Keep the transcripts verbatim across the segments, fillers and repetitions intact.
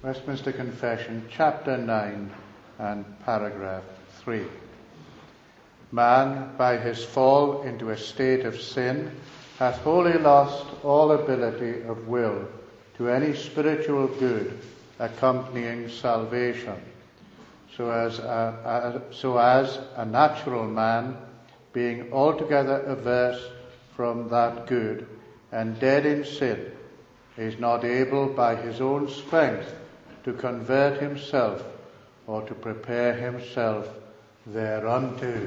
Westminster Confession, chapter nine and paragraph three. Man, by his fall into a state of sin, hath wholly lost all ability of will to any spiritual good accompanying salvation, so as a, a, so as a natural man, being altogether averse from that good and dead in sin, is not able by his own strength to convert himself or to prepare himself thereunto.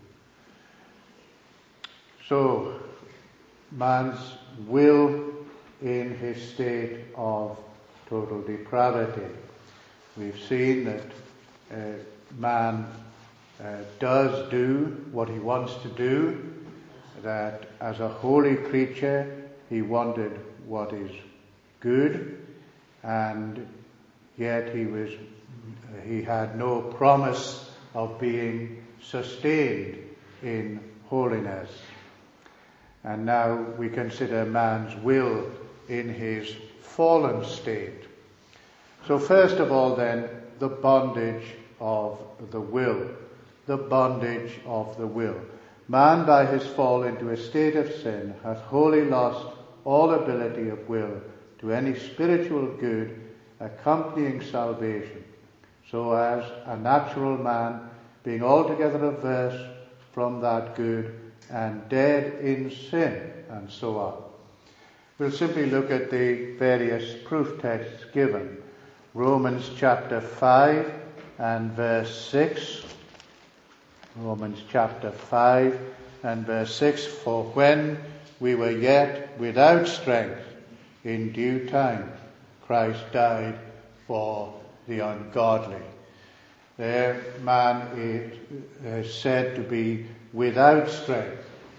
So, man's will in his state of total depravity. We've seen that uh, man uh, does do what he wants to do, that as a holy creature he wanted what is good, and yet he was he had no promise of being sustained in holiness. And now we consider man's will in his fallen state. So first of all then, the bondage of the will. The bondage of the will. Man by his fall into a state of sin hath wholly lost all ability of will to any spiritual good accompanying salvation, so as a natural man, being altogether averse from that good and dead in sin, and so on. We'll simply look at the various proof texts given. Romans chapter five and verse six. Romans chapter five and verse six. For when we were yet without strength, in due time Christ died for the ungodly. There, man is, is said to be without strength.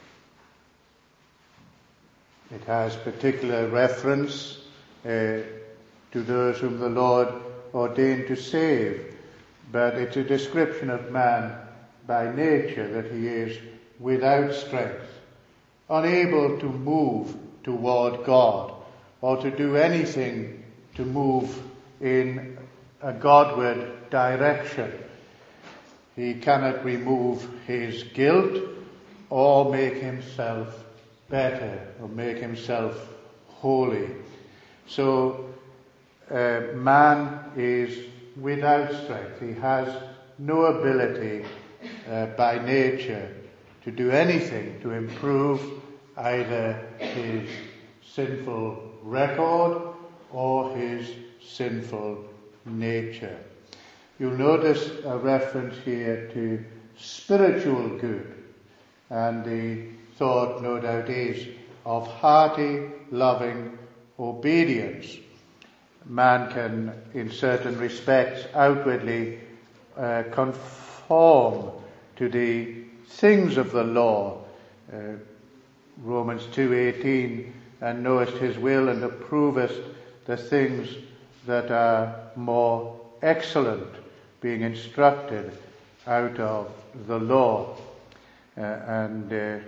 It has particular reference uh, to those whom the Lord ordained to save, but it's a description of man by nature that he is without strength, unable to move toward God or to do anything to move in a Godward direction. He cannot remove his guilt or make himself better or make himself holy. So uh, man is without strength. He has no ability uh, by nature to do anything to improve either his sinful record or his sinful nature. You'll notice a reference here to spiritual good, and the thought, no doubt, is of hearty, loving obedience. Man can, in certain respects, outwardly uh, conform to the things of the law. Uh, Romans two eighteen, and knowest his will and approvest the things that are more excellent, being instructed out of the law. Uh, and uh,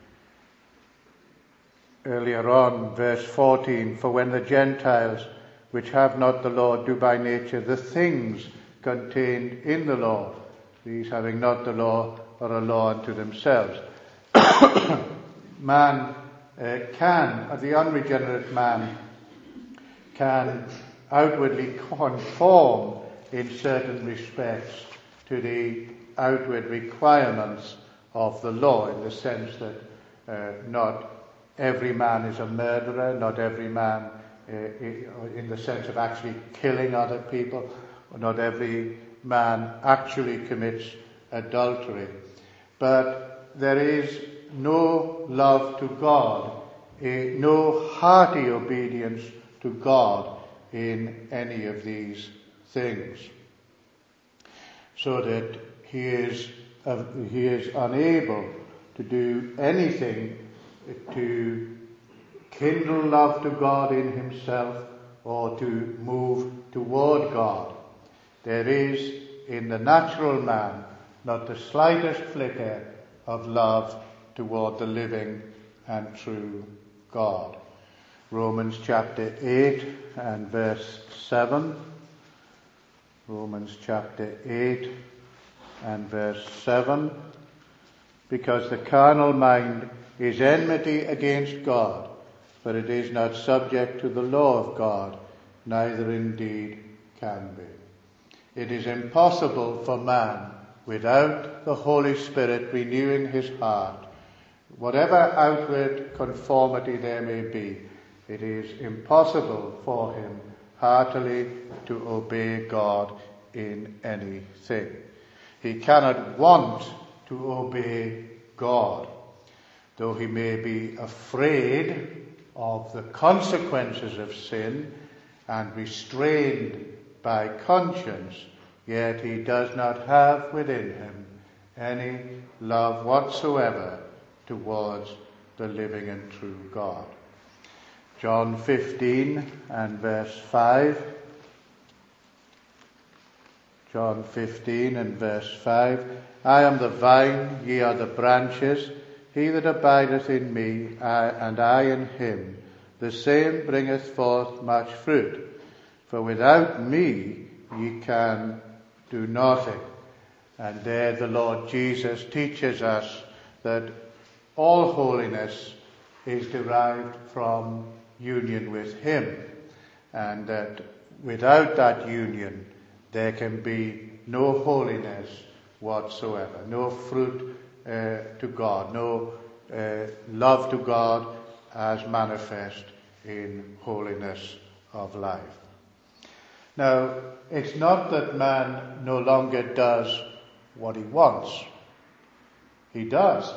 earlier on, verse fourteen, for when the Gentiles which have not the law do by nature the things contained in the law, these having not the law are a law unto themselves. Man uh, can, uh, the unregenerate man, can outwardly conform in certain respects to the outward requirements of the law, in the sense that uh, not every man is a murderer, not every man uh, in the sense of actually killing other people, not every man actually commits adultery. But there is no love to God, uh, no hearty obedience to God in any of these things, so that he is uh, he is unable to do anything to kindle love to God in himself or to move toward God. There is in the natural man not the slightest flicker of love toward the living and true God. Romans chapter eight and verse seven. Romans chapter eight and verse seven. Because the carnal mind is enmity against God, for it is not subject to the law of God, neither indeed can be. It is impossible for man, without the Holy Spirit renewing his heart, whatever outward conformity there may be, it is impossible for him heartily to obey God in anything. He cannot want to obey God, though he may be afraid of the consequences of sin and restrained by conscience, yet he does not have within him any love whatsoever towards the living and true God. John fifteen and verse five. John fifteen and verse five. I am the vine, ye are the branches. He that abideth in me, I, and I in him, the same bringeth forth much fruit. For without me ye can do nothing. And there the Lord Jesus teaches us that all holiness is derived from union with him, and that without that union there can be no holiness whatsoever, no fruit uh, to God, no uh, love to God as manifest in holiness of life. Now, it's not that man no longer does what he wants. He does.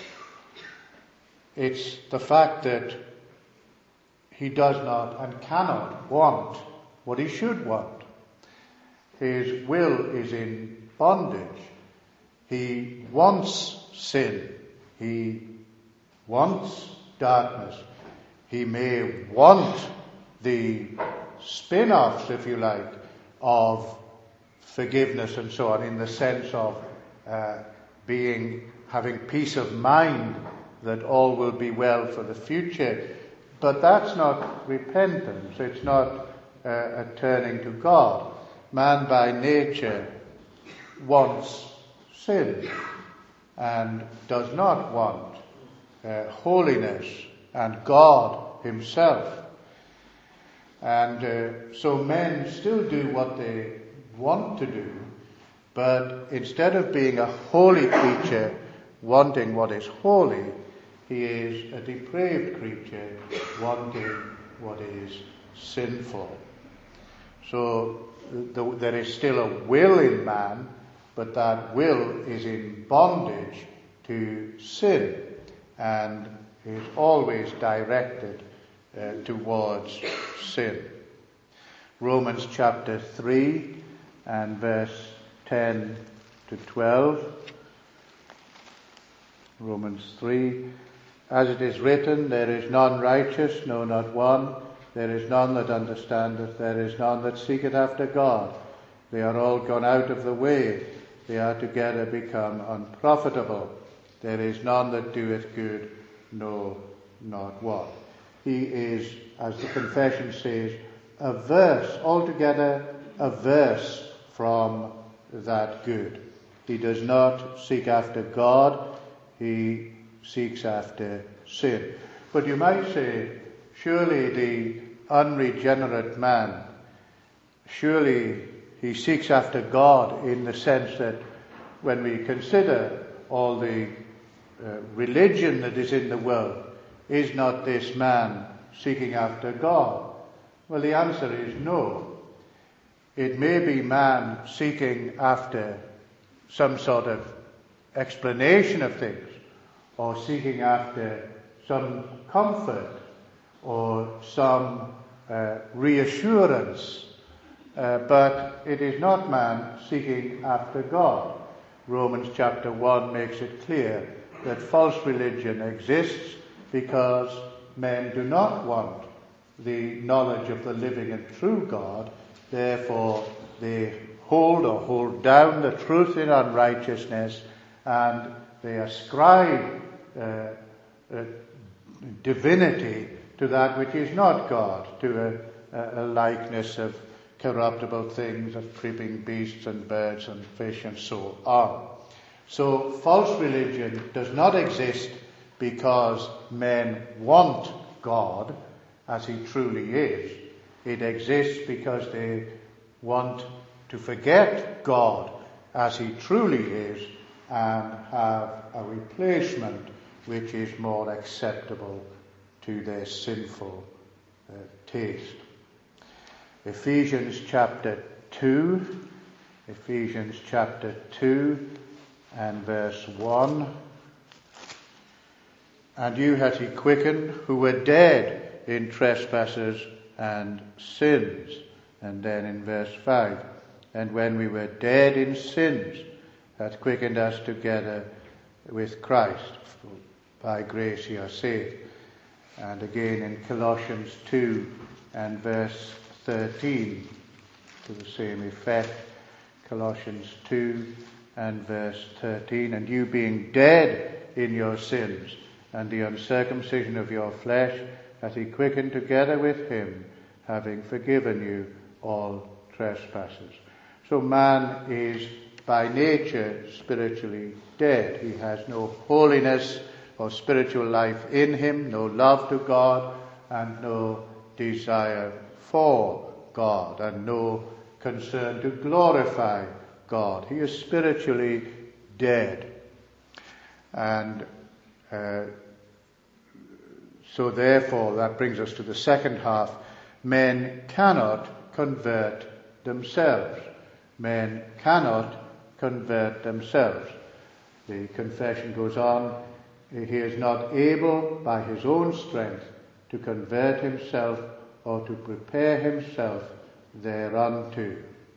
It's the fact that he does not and cannot want what he should want. His will is in bondage. He wants sin. He wants darkness. He may want the spin-offs, if you like, of forgiveness and so on, in the sense of uh, being, having peace of mind that all will be well for the future. But that's not repentance. It's not uh, a turning to God. Man by nature wants sin and does not want uh, holiness and God himself. And uh, so men still do what they want to do, but instead of being a holy creature wanting what is holy, he is a depraved creature wanting what is sinful. So the, there is still a will in man, but that will is in bondage to sin and is always directed uh, towards sin. Romans chapter three and verse ten to twelve. Romans three. As it is written, there is none righteous, no, not one. There is none that understandeth, there is none that seeketh after God. They are all gone out of the way. They are together become unprofitable. There is none that doeth good, no, not one. He is, as the confession says, averse, altogether averse from that good. He does not seek after God, he seeks after sin. But you might say, surely the unregenerate man, surely he seeks after God in the sense that when we consider all the uh, religion that is in the world, is not this man seeking after God? Well, the answer is no. It may be man seeking after some sort of explanation of things, or seeking after some comfort or some uh, reassurance, uh, but it is not man seeking after God. Romans chapter one makes it clear that false religion exists because men do not want the knowledge of the living and true God. Therefore, they hold or hold down the truth in unrighteousness, and they ascribe uh, uh, divinity to that which is not God, to a, a likeness of corruptible things, of creeping beasts and birds and fish and so on. So false religion does not exist because men want God as he truly is. It exists because they want to forget God as he truly is and have a replacement which is more acceptable to their sinful uh, taste. Ephesians chapter two, Ephesians chapter two and verse one. And you hath he quickened who were dead in trespasses and sins. And then in verse five, and when we were dead in sins, hath quickened us together with Christ. By grace ye are saved. And again in Colossians two and verse thirteen, to the same effect. Colossians two and verse thirteen, and you being dead in your sins and the uncircumcision of your flesh, hath he quickened together with him, having forgiven you all trespasses. So man is by nature spiritually dead. He has no holiness or spiritual life in him, no love to God, and no desire for God, and no concern to glorify God. He is spiritually dead. And uh, so therefore, that brings us to the second half. Men cannot convert themselves. Men cannot convert themselves. The confession goes on, he is not able by his own strength to convert himself or to prepare himself thereunto.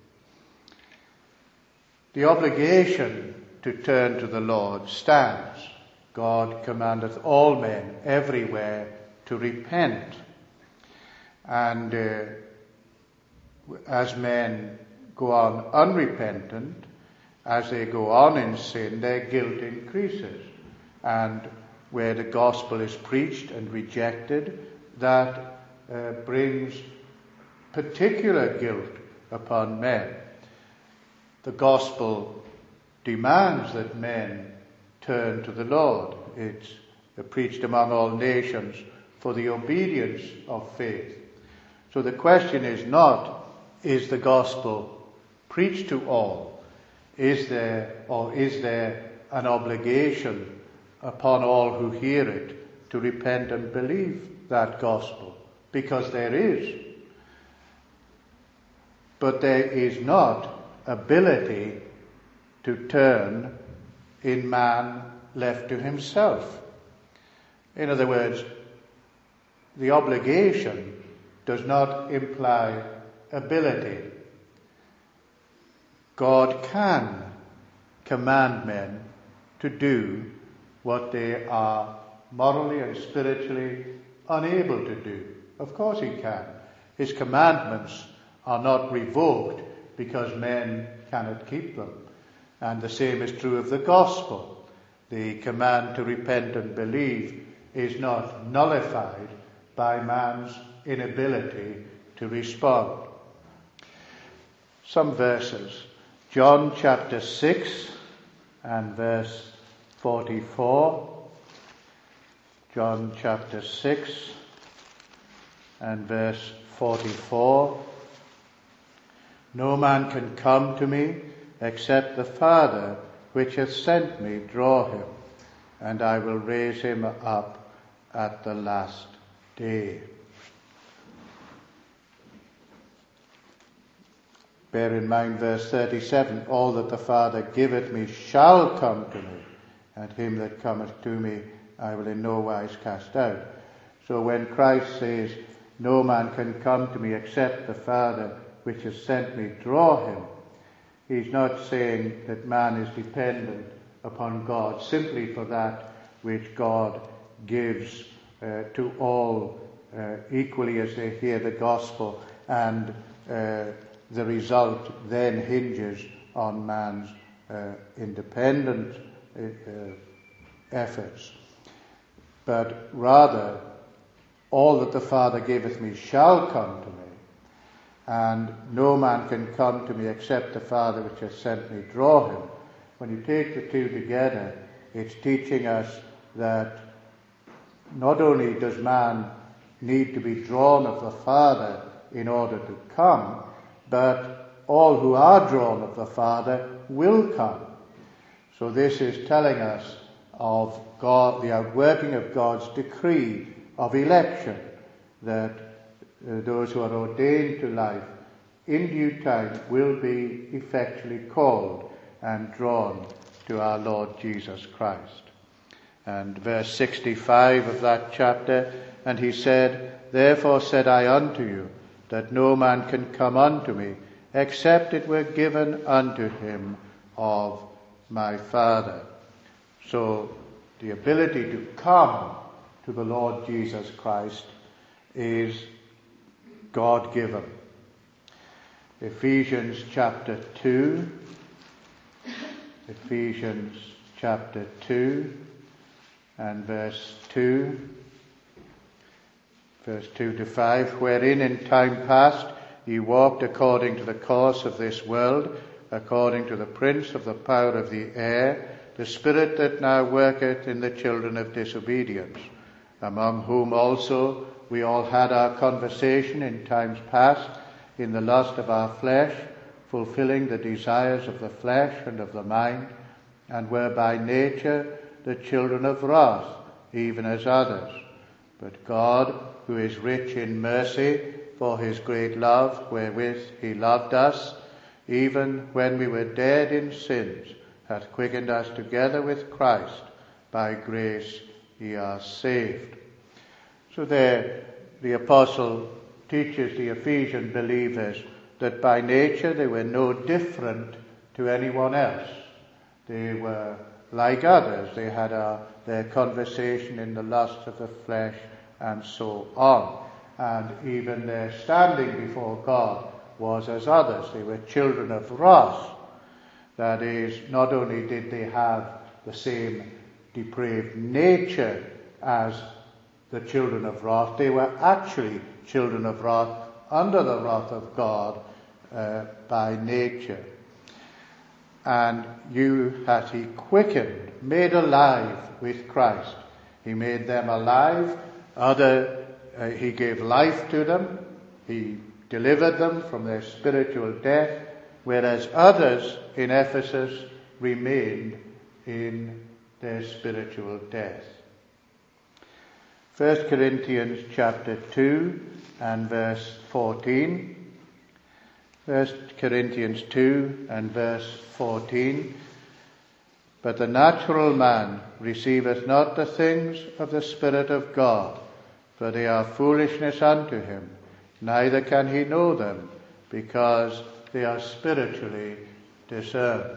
The obligation to turn to the Lord stands. God commandeth all men everywhere to repent. And uh, as men go on unrepentant, as they go on in sin, their guilt increases. And where the gospel is preached and rejected, that uh, brings particular guilt upon men. The gospel demands that men turn to the Lord. It's preached among all nations for the obedience of faith. So the question is not, is the gospel preached to all? Is there, or is there an obligation upon all who hear it to repent and believe that gospel? Because there is. But there is not ability to turn in man left to himself. In other words, the obligation does not imply ability. God can command men to do what they are morally and spiritually unable to do. Of course he can. His commandments are not revoked because men cannot keep them. And the same is true of the gospel. The command to repent and believe is not nullified by man's inability to respond. Some verses. John chapter six and verse forty-four. John chapter six and verse forty-four. No man can come to me except the Father which hath sent me draw him, and I will raise him up at the last day. Bear in mind verse thirty-seven, all that the Father giveth me shall come to me, and him that cometh to me I will in no wise cast out. So when Christ says, no man can come to me except the Father which has sent me draw him, he's not saying that man is dependent upon God simply for that which God gives uh, to all uh, equally as they hear the gospel, and uh, the result then hinges on man's uh, independent uh, efforts. But rather, all that the Father giveth me shall come to me. and no man can come to me except the Father which has sent me draw him. When you take the two together, it's teaching us that not only does man need to be drawn of the Father in order to come, but all who are drawn of the Father will come. So this is telling us of God, the outworking of God's decree of election, that uh, those who are ordained to life in due time will be effectually called and drawn to our Lord Jesus Christ. And verse sixty-five of that chapter, and he said, therefore said I unto you, that no man can come unto me, except it were given unto him of my Father. So the ability to come to the Lord Jesus Christ is God-given. Ephesians chapter two. Ephesians chapter two and verse two. Verse two to five, wherein in time past ye walked according to the course of this world, according to the prince of the power of the air, the spirit that now worketh in the children of disobedience, among whom also we all had our conversation in times past, in the lust of our flesh, fulfilling the desires of the flesh and of the mind, and were by nature the children of wrath, even as others. But God, who is rich in mercy, for his great love wherewith he loved us, even when we were dead in sins, hath quickened us together with Christ. By grace ye are saved. So there the apostle teaches the Ephesian believers that by nature they were no different to anyone else. They were like others. They had a, their conversation in the lust of the flesh and so on. And even their standing before God was as others. They were children of wrath. That is, not only did they have the same depraved nature as the children of wrath, they were actually children of wrath under the wrath of God uh, by nature. And you hath he quickened, made alive with Christ. He made them alive. Other, uh, he gave life to them. He delivered them from their spiritual death, whereas others in Ephesus remained in their spiritual death. First Corinthians chapter two and verse fourteen. First Corinthians two and verse fourteen. But the natural man receiveth not the things of the Spirit of God, for they are foolishness unto him, neither can he know them, because they are spiritually discerned.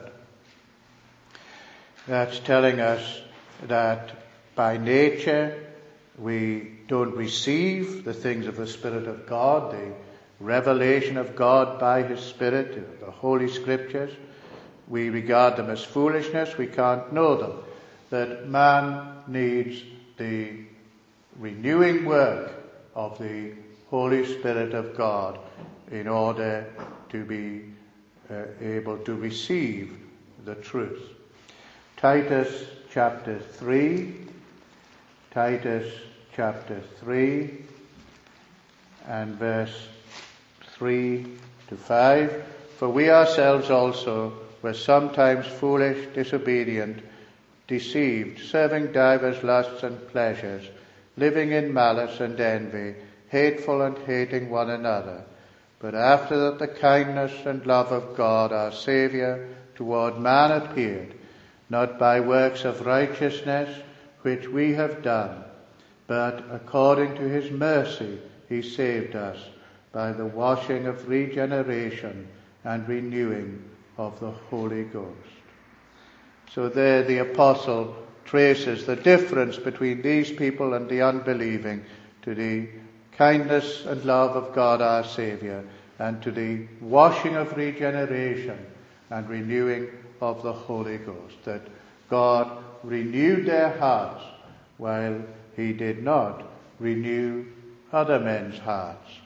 That's telling us that by nature we don't receive the things of the Spirit of God, the revelation of God by his Spirit, the Holy Scriptures. We regard them as foolishness. We can't know them. That man needs the renewing work of the Holy Spirit of God in order to be uh, able to receive the truth. Titus chapter three. Titus chapter three and verse three to five. For we ourselves also were sometimes foolish, disobedient, deceived, serving divers lusts and pleasures, living in malice and envy, hateful and hating one another. But after that the kindness and love of God our Saviour toward man appeared, not by works of righteousness which we have done, but according to his mercy he saved us by the washing of regeneration and renewing of the Holy Ghost. So there the apostle traces the difference between these people and the unbelieving to the kindness and love of God our Saviour, and to the washing of regeneration and renewing of the Holy Ghost. That God renewed their hearts while he did not renew other men's hearts.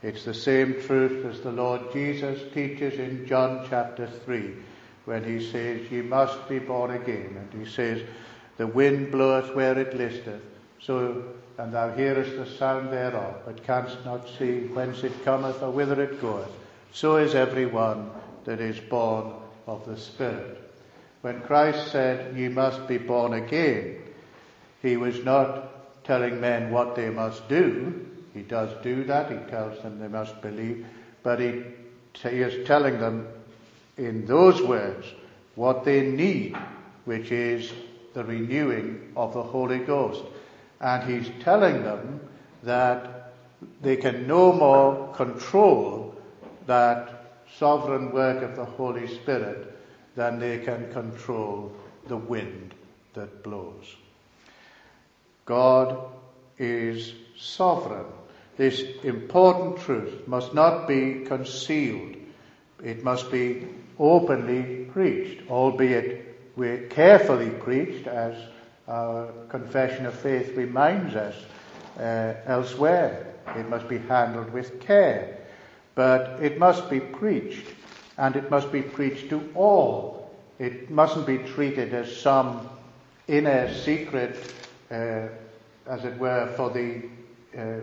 It's the same truth as the Lord Jesus teaches in John chapter three, when he says, "Ye must be born again." And he says, "The wind bloweth where it listeth, so and thou hearest the sound thereof, but canst not see whence it cometh or whither it goeth. So is every one that is born of the Spirit." When Christ said, "Ye must be born again," he was not telling men what they must do. He does do that. He tells them they must believe. But he, he is telling them in those words what they need, which is the renewing of the Holy Ghost. And he's telling them that they can no more control that sovereign work of the Holy Spirit than they can control the wind that blows. God is sovereign. This important truth must not be concealed. It must be openly preached, albeit we're carefully preached, as our confession of faith reminds us uh, elsewhere. It must be handled with care. But it must be preached, and it must be preached to all. It mustn't be treated as some inner secret, uh, as it were, for the uh,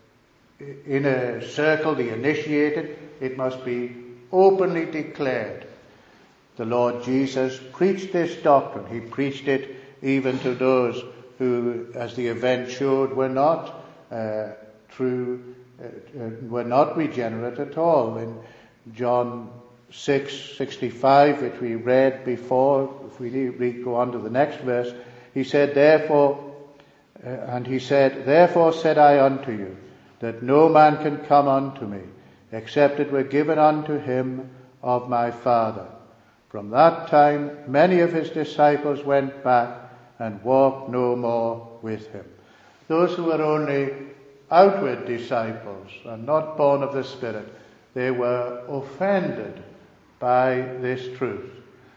inner circle, the initiated. It must be openly declared. The Lord Jesus preached this doctrine. He preached it even to those who, as the event showed, were not uh, true, uh, uh, were not regenerate at all. In John six sixty-five, which we read before, if we read, go on to the next verse, he said, "Therefore," uh, and he said, "Therefore said I unto you, that no man can come unto me, except it were given unto him of my Father." From that time many of his disciples went back and walked no more with him. Those who were only outward disciples and not born of the Spirit, they were offended by this truth.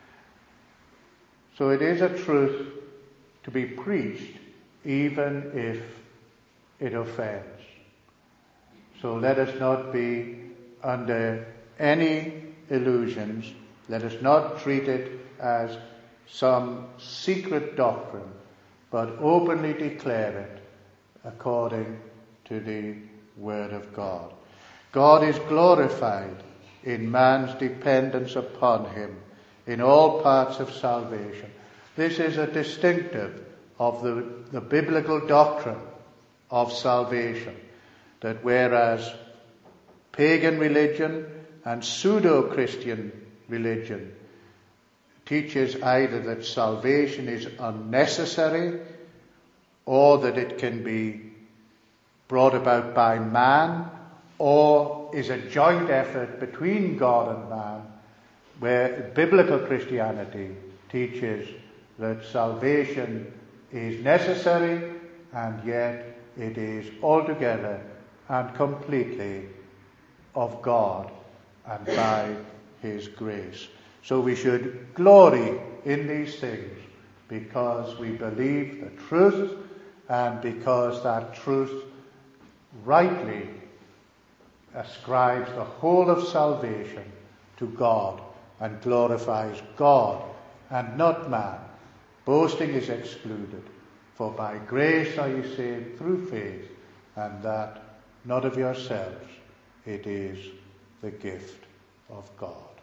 So it is a truth to be preached even if it offends. So let us not be under any illusions. Let us not treat it as some secret doctrine, but openly declare it according to the Word of God. God is glorified in man's dependence upon him in all parts of salvation. This is a distinctive of the, the biblical doctrine of salvation, that whereas pagan religion and pseudo-Christian religion teaches either that salvation is unnecessary or that it can be brought about by man or is a joint effort between God and man, where biblical Christianity teaches that salvation is necessary and yet it is altogether and completely of God and by his grace. So we should glory in these things because we believe the truth and because that truth rightly ascribes the whole of salvation to God and glorifies God and not man. Boasting is excluded, for by grace are you saved through faith, and that not of yourselves, it is the gift of God.